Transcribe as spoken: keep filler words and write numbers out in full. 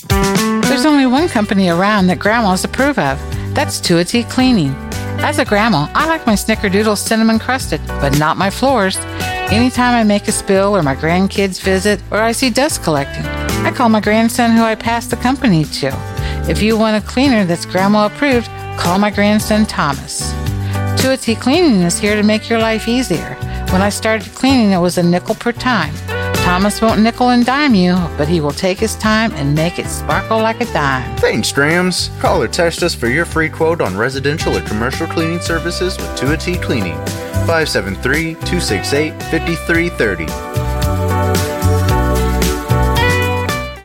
There's only one company around that grandmas approve of. That's Tuity Cleaning. As a grandma, I like my snickerdoodles cinnamon crusted, but not my floors. Anytime I make a spill or my grandkids visit or I see dust collecting, I call my grandson who I pass the company to. If you want a cleaner that's grandma approved, call my grandson Thomas. Tuity Cleaning is here to make your life easier. When I started cleaning, it was a nickel per time. Thomas won't nickel and dime you, but he will take his time and make it sparkle like a dime. Thanks, Drams. Call or text us for your free quote on residential or commercial cleaning services with Tuity Cleaning. five seven three, two six eight, five three three zero.